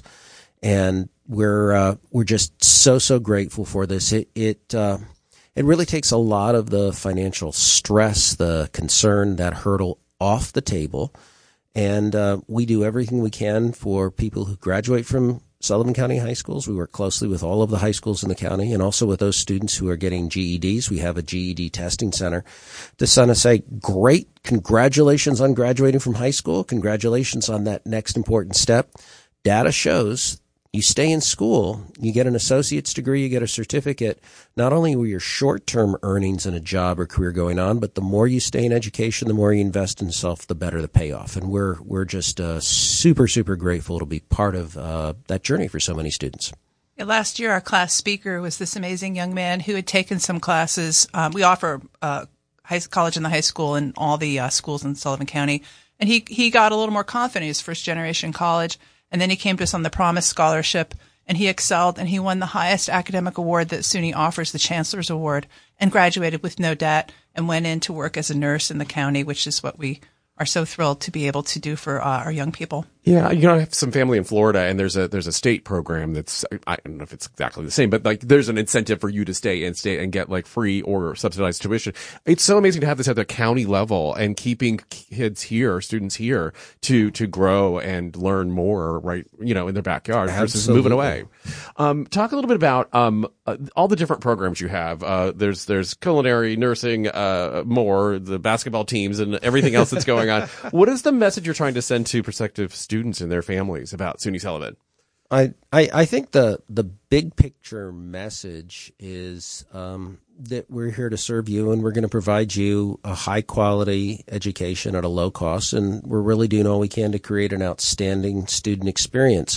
And we're just so grateful for this. It really takes a lot of the financial stress, the concern, that hurdle off the table. And we do everything we can for people who graduate from Sullivan County high schools. We work closely with all of the high schools in the county and also with those students who are getting GEDs. We have a GED testing center to say, great, congratulations on graduating from high school. Congratulations on that next important step. Data shows you stay in school, you get an associate's degree, you get a certificate. Not only will your short-term earnings in a job or career going on, but the more you stay in education, the more you invest in yourself, the better the payoff. And we're just super grateful to be part of that journey for so many students. Yeah, last year, our class speaker was this amazing young man who had taken some classes. We offer college in the high school and all the schools in Sullivan County. And he got a little more confident. He was first-generation college. And then he came to us on the Promise Scholarship, and he excelled, and he won the highest academic award that SUNY offers, the Chancellor's Award, and graduated with no debt and went in to work as a nurse in the county, which is what we are so thrilled to be able to do for our young people. Yeah, I have some family in Florida, and there's a state program that's, I don't know if it's exactly the same, but like there's an incentive for you to stay in state and get like free or subsidized tuition. It's so amazing to have this at the county level and keeping kids here, students here to grow and learn more, right? In their backyard versus moving away. Talk a little bit about all the different programs you have. There's culinary, nursing, more the basketball teams and everything else that's going on. What is the message you're trying to send to prospective students and their families about SUNY Sullivan? I think the big picture message is that we're here to serve you, and we're going to provide you a high quality education at a low cost, and we're really doing all we can to create an outstanding student experience.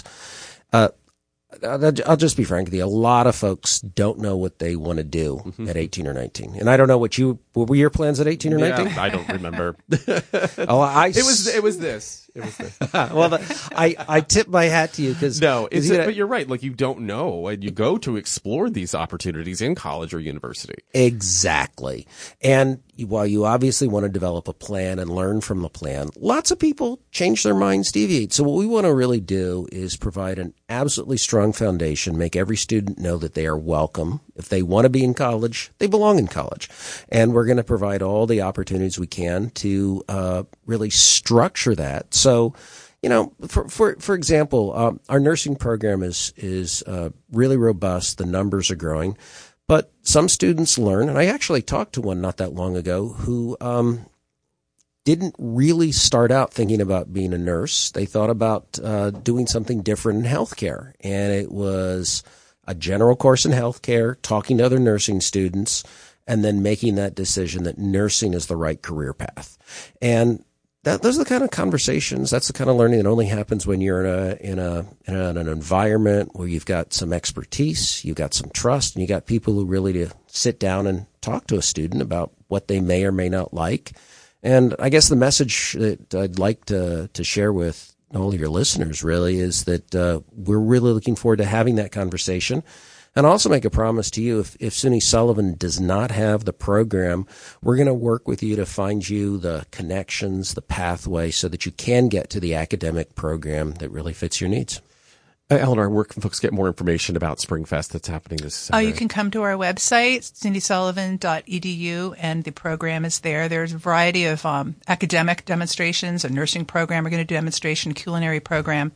I'll just be frank with you. A lot of folks don't know what they want to do at 18 or 19. And I don't know what were your plans at 18 or 19? I don't remember. It was this. Well, I tip my hat to you because but you're right. Like you don't know, and you go to explore these opportunities in college or university. Exactly. And while you obviously want to develop a plan and learn from the plan, lots of people change their minds, deviate. So what we want to really do is provide an absolutely strong foundation, make every student know that they are welcome. If they want to be in college, they belong in college. And we're going to provide all the opportunities we can to really structure that. So, for example, our nursing program is really robust. The numbers are growing. But some students learn, and I actually talked to one not that long ago who didn't really start out thinking about being a nurse. They thought about doing something different in healthcare, and it was a general course in healthcare, talking to other nursing students, and then making that decision that nursing is the right career path. And those are the kind of conversations, that's the kind of learning that only happens when you're in an environment where you've got some expertise, you've got some trust, and you got people who really to sit down and talk to a student about what they may or may not like. And I guess the message that I'd like to share with all of your listeners really is that we're really looking forward to having that conversation. And also make a promise to you, if SUNY Sullivan does not have the program, we're going to work with you to find you the connections, the pathway, so that you can get to the academic program that really fits your needs. Eleanor, where can folks get more information about SpringFest that's happening this Saturday? You can come to our website, sunysullivan.edu, and the program is there. There's a variety of academic demonstrations, a nursing program. We're going to do a demonstration, culinary program,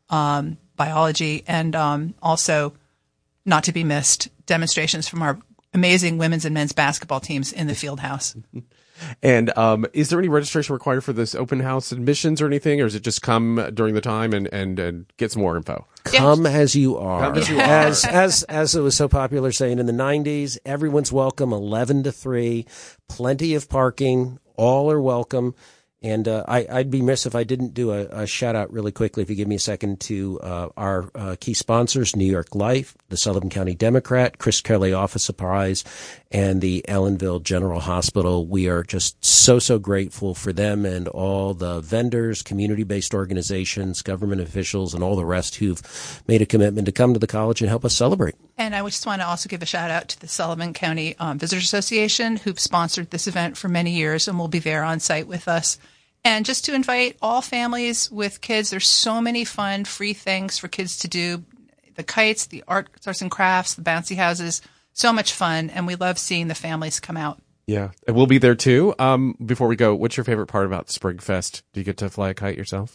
biology, and also, not to be missed, demonstrations from our amazing women's and men's basketball teams in the field house. And is there any registration required for this open house admissions or anything, or is it just come during the time and get some more info? Come as you are. Come as you are. As it was so popular saying in the 90s, everyone's welcome, 11 to 3, plenty of parking, all are welcome. And I'd be remiss if I didn't do a shout-out really quickly, if you give me a second, to our key sponsors, New York Life, the Sullivan County Democrat, Chris Kelly Office Supplies, and the Ellenville General Hospital. We are just so grateful for them and all the vendors, community-based organizations, government officials, and all the rest who've made a commitment to come to the college and help us celebrate. And I just want to also give a shout-out to the Sullivan County Visitors Association, who've sponsored this event for many years and will be there on site with us. And just to invite all families with kids, there's so many fun, free things for kids to do. The kites, the arts and crafts, the bouncy houses, so much fun. And we love seeing the families come out. Yeah, and we'll be there too. Before we go, what's your favorite part about SpringFest? Do you get to fly a kite yourself?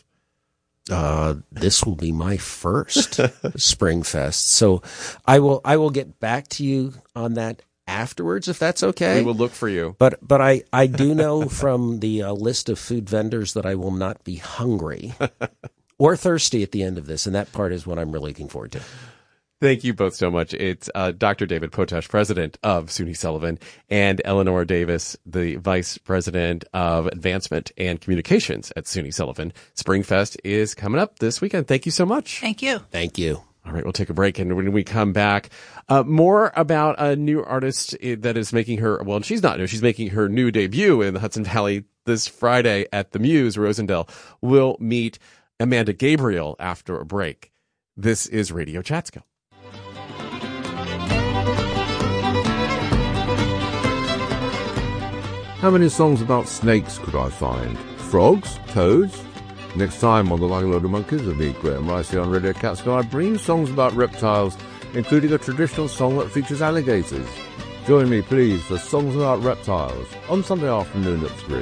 This will be my first SpringFest. So I will get back to you on that afterwards, if that's okay. We will look for you. But I do know from the list of food vendors that I will not be hungry or thirsty at the end of this, and that part is what I'm really looking forward to. Thank you both so much. It's Dr. David Potash, president of SUNY Sullivan, and Eleanor Davis, the vice president of advancement and communications at SUNY Sullivan. SpringFest is coming up this weekend. Thank you so much. Thank you. Thank you. All right, we'll take a break, and when we come back, more about a new artist that is making her, well, she's not new, she's making her new debut in the Hudson Valley this Friday at the Muse, Rosendale. We'll meet Amanda Gabriel after a break. This is Radio Chatskill. How many songs about snakes could I find? Frogs? Toads? Next time on The Like a Load of Monkeys with me, Graham Rice, here on Radio Catskill, I bring you songs about reptiles, including a traditional song that features alligators. Join me, please, for Songs About Reptiles on Sunday afternoon at 3.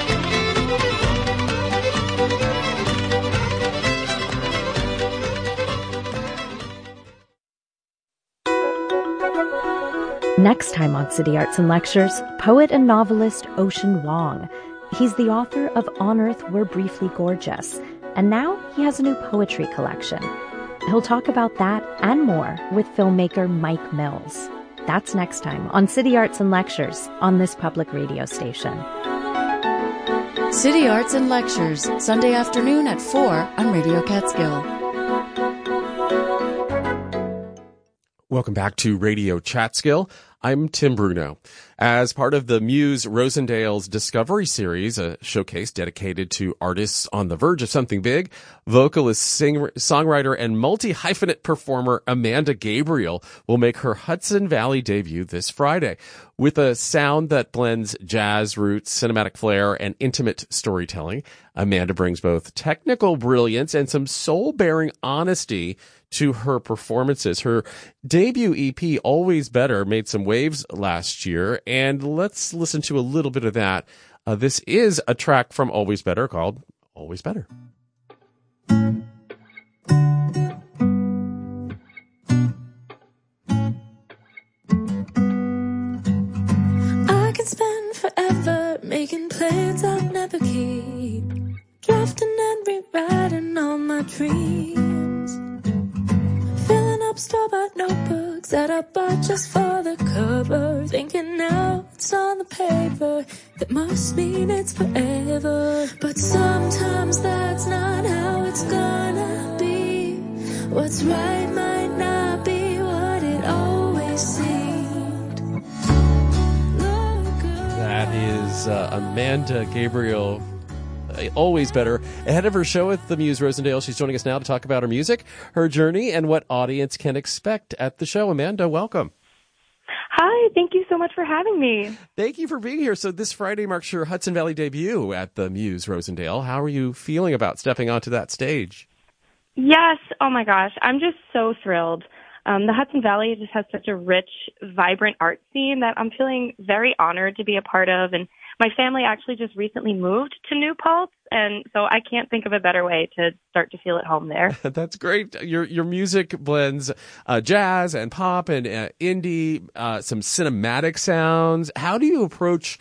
Next time on City Arts and Lectures, poet and novelist Ocean Vuong. He's the author of On Earth We're Briefly Gorgeous, and now he has a new poetry collection. He'll talk about that and more with filmmaker Mike Mills. That's next time on City Arts and Lectures on this public radio station. City Arts and Lectures, Sunday afternoon at 4 on Radio Catskill. Welcome back to Radio Chatskill. I'm Tim Bruno. As part of the Muse Rosendale's Discovery Series, a showcase dedicated to artists on the verge of something big, vocalist, songwriter, and multi-hyphenate performer Amanda Gabriel will make her Hudson Valley debut this Friday. With a sound that blends jazz roots, cinematic flair, and intimate storytelling, Amanda brings both technical brilliance and some soul-bearing honesty to her performances. Her debut EP, Always Better, made some waves last year, and let's listen to a little bit of that. This is a track from Always Better called Always Better. I could spend forever making plans I'll never keep, drafting and rewriting all my dreams, filling up up store-bought notebooks that I bought just for the cover. Thinking now it's on the paper, that must mean it's forever. But sometimes that's not how it's gonna be. What's right might not be what it always seemed. That is Amanda Gabriel. Always better. Ahead of her show at the Muse Rosendale, she's joining us now to talk about her music, her journey, and what audience can expect at the show. Amanda, welcome. Hi, thank you so much for having me. Thank you for being here. So this Friday marks your Hudson Valley debut at the Muse Rosendale. How are you feeling about stepping onto that stage? Yes, oh my gosh, I'm just so thrilled. The Hudson Valley just has such a rich, vibrant art scene that I'm feeling very honored to be a part of. And my family actually just recently moved to New Paltz, and so I can't think of a better way to start to feel at home there. That's great. Your music blends jazz and pop and indie, some cinematic sounds. How do you approach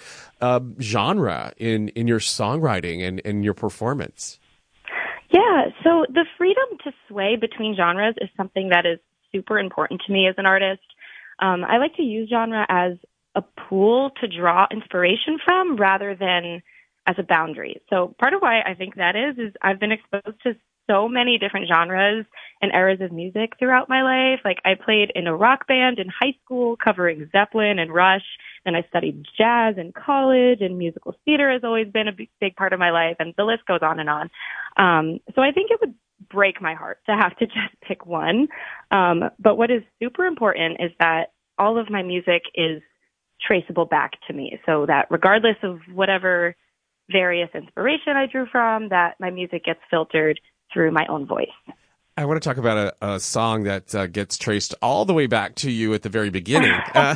genre in your songwriting and in your performance? Yeah, so the freedom to sway between genres is something that is super important to me as an artist. I like to use genre as a pool to draw inspiration from rather than as a boundary. So part of why I think that is I've been exposed to so many different genres and eras of music throughout my life. Like I played in a rock band in high school covering Zeppelin and Rush, and I studied jazz in college, and musical theater has always been a big part of my life, and the list goes on and on. So I think it would break my heart to have to just pick one. But what is super important is that all of my music is traceable back to me, so that regardless of whatever various inspiration I drew from, that my music gets filtered through my own voice. I want to talk about a song that gets traced all the way back to you at the very beginning.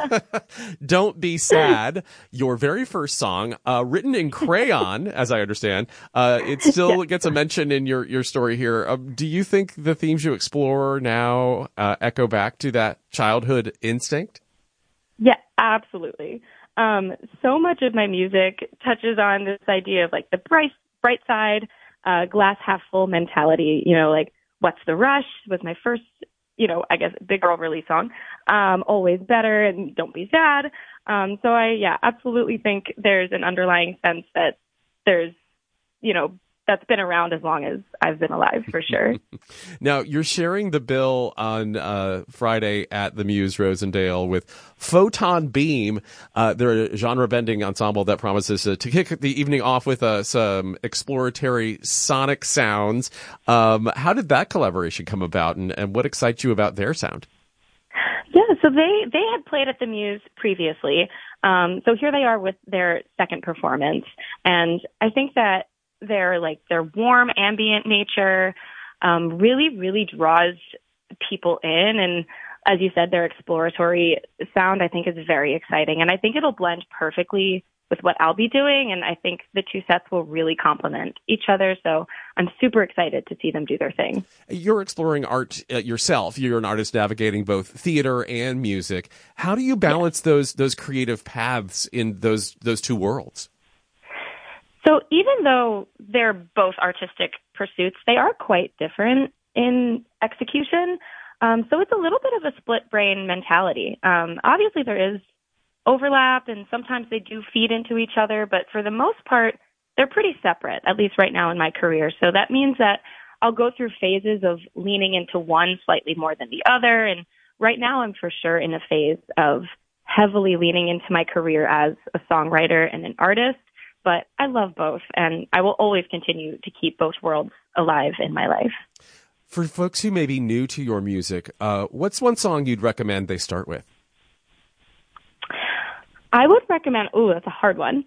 Don't Be Sad, your very first song, written in crayon, as I understand. It still gets a mention in your story here. Do you think the themes you explore now echo back to that childhood instinct? Yeah, absolutely. So much of my music touches on this idea of like the bright side, glass half full mentality, like What's the Rush was my first, I guess big girl release song. Always Better and Don't Be Sad. So I absolutely think there's an underlying sense that there's, that's been around as long as I've been alive, for sure. Now, you're sharing the bill on Friday at the Muse Rosendale with Photon Beam. They're a genre-bending ensemble that promises to kick the evening off with some exploratory sonic sounds. How did that collaboration come about, and what excites you about their sound? Yeah, so they had played at the Muse previously. So here they are with their second performance. And I think that their warm ambient nature really, really draws people in. And as you said, their exploratory sound, I think, is very exciting. And I think it'll blend perfectly with what I'll be doing. And I think the two sets will really complement each other. So I'm super excited to see them do their thing. You're exploring art yourself. You're an artist navigating both theater and music. How do you balance those creative paths in those two worlds? So even though they're both artistic pursuits, they are quite different in execution. So it's a little bit of a split brain mentality. Obviously there is overlap and sometimes they do feed into each other, but for the most part, they're pretty separate, at least right now in my career. So that means that I'll go through phases of leaning into one slightly more than the other. And right now I'm for sure in a phase of heavily leaning into my career as a songwriter and an artist. But I love both, and I will always continue to keep both worlds alive in my life. For folks who may be new to your music, what's one song you'd recommend they start with? I would recommend, that's a hard one.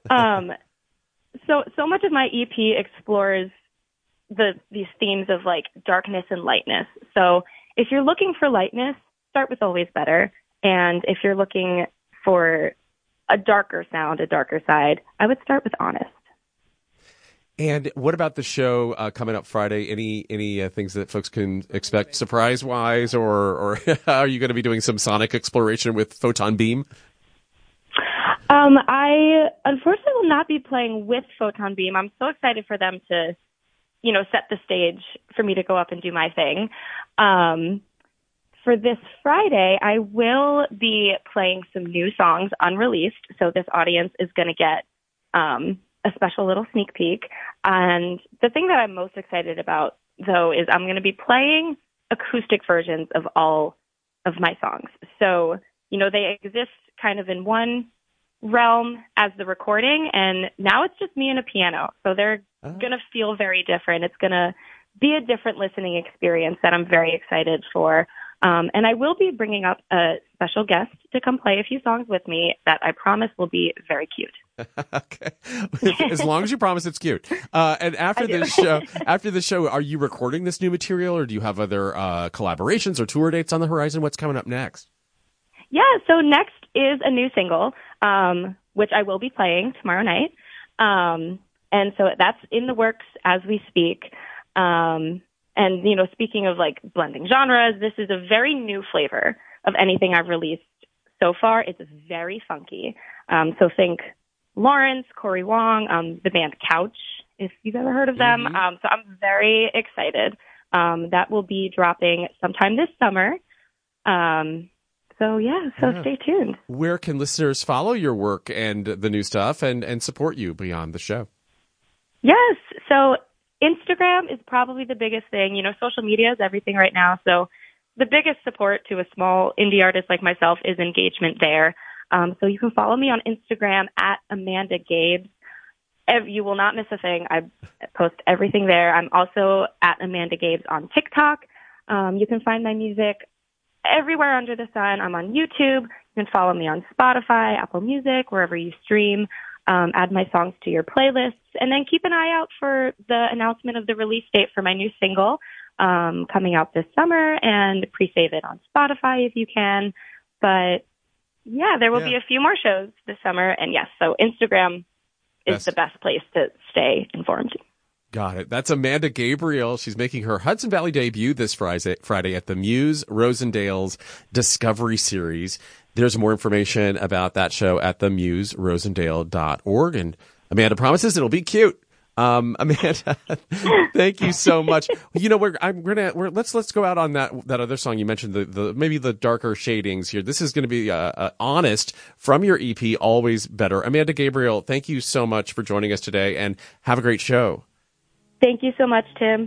So much of my EP explores these themes of like darkness and lightness. So if you're looking for lightness, start with Always Better. And if you're looking for a darker sound, a darker side, I would start with Honest. And what about the show coming up Friday? Any things that folks can expect surprise-wise, or are you going to be doing some sonic exploration with Photon Beam? I unfortunately will not be playing with Photon Beam. I'm so excited for them to, set the stage for me to go up and do my thing. for this Friday, I will be playing some new songs unreleased. So this audience is going to get a special little sneak peek. And the thing that I'm most excited about, though, is I'm going to be playing acoustic versions of all of my songs. So, you know, they exist kind of in one realm as the recording, and now it's just me and a piano. So they're going to feel very different. It's going to be a different listening experience that I'm very excited for. And I will be bringing up a special guest to come play a few songs with me that I promise will be very cute. Okay. As long as you promise it's cute. And after the show, are you recording this new material, or do you have other collaborations or tour dates on the horizon? What's coming up next? Yeah, so next is a new single, which I will be playing tomorrow night. And so that's in the works as we speak. And, you know, speaking of like blending genres, this is a very new flavor of anything I've released so far. It's very funky. So think Lawrence, Corey Wong, the band Couch, if you've ever heard of them. So I'm very excited. That will be dropping sometime this summer. So stay tuned. Where can listeners follow your work and the new stuff and support you beyond the show? Yes. So Instagram is probably the biggest thing. You know, social media is everything right now. So the biggest support to a small indie artist like myself is engagement there. So you can follow me on Instagram at Amanda Gabes. You will not miss a thing. I post everything there. I'm also at Amanda Gabes on TikTok. You can find my music everywhere under the sun. I'm on YouTube. You can follow me on Spotify, Apple Music, wherever you stream. Add my songs to your playlists, and then keep an eye out for the announcement of the release date for my new single coming out this summer, and pre-save it on Spotify if you can. But yeah, there will be a few more shows this summer, and yes, so Instagram is the best place to stay informed. Got it. That's Amanda Gabriel. She's making her Hudson Valley debut this Friday at the Muse Rosendale's Discovery Series. There's more information about that show at themuserosendale.org. And Amanda promises it'll be cute. Amanda, thank you so much. You know, let's go out on that other song you mentioned, the maybe the darker shadings here. This is going to be honest from your EP, Always Better. Amanda Gabriel, thank you so much for joining us today, and have a great show. Thank you so much, Tim.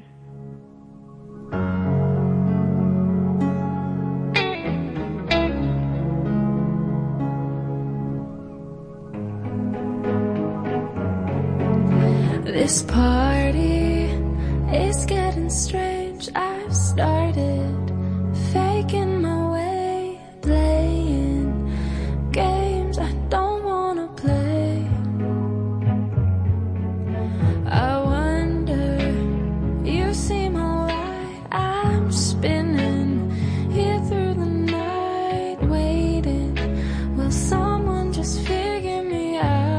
This party is getting strange. I've started faking my way, playing games I don't wanna play. I wonder, you seem alright. I'm spinning here through the night, waiting. Will someone just figure me out?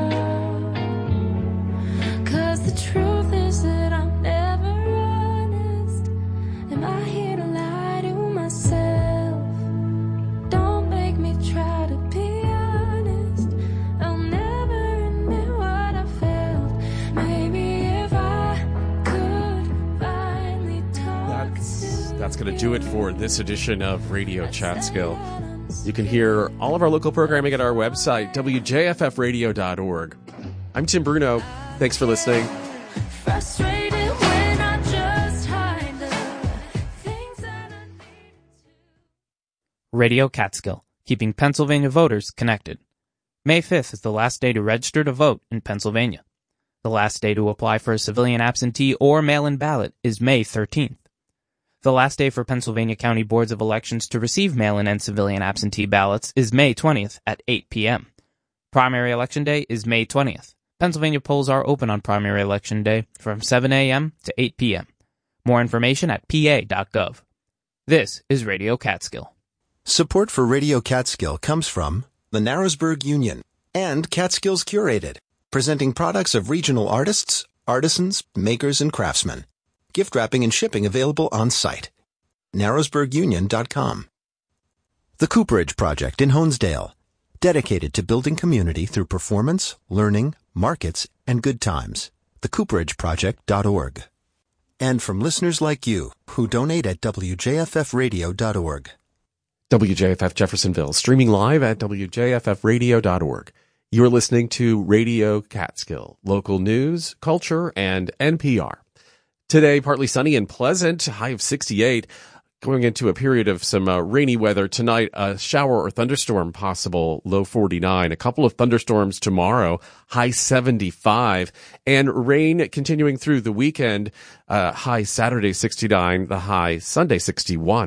The truth is that I'm never honest. Am I here to lie to myself? Don't make me try to be honest. I'll never admit what I felt. Maybe if I could finally talk That's going to do it for this edition of Radio Chatskill. You can hear all of our local programming at our website, wjffradio.org. I'm Tim Bruno. Thanks for listening. Frustrated when I just hide the things that I need to. Radio Catskill, keeping Pennsylvania voters connected. May 5th is the last day to register to vote in Pennsylvania. The last day to apply for a civilian absentee or mail-in ballot is May 13th. The last day for Pennsylvania County Boards of Elections to receive mail-in and civilian absentee ballots is May 20th at 8 p.m. Primary election day is May 20th. Pennsylvania polls are open on primary election day from 7 a.m. to 8 p.m. More information at pa.gov. This is Radio Catskill. Support for Radio Catskill comes from the Narrowsburg Union and Catskills Curated, presenting products of regional artists, artisans, makers, and craftsmen. Gift wrapping and shipping available on site. narrowsburgunion.com. The Cooperage Project in Honesdale, dedicated to building community through performance, learning, markets, and good times. TheCooperageProject.org. And from listeners like you who donate at WJFFradio.org. WJFF Jeffersonville, streaming live at WJFFradio.org. You're listening to Radio Catskill, local news, culture, and NPR. Today, partly sunny and pleasant, high of 68. Going into a period of some rainy weather tonight, a shower or thunderstorm possible, low 49. A couple of thunderstorms tomorrow, high 75. And rain continuing through the weekend, high Saturday 69, the high Sunday 61.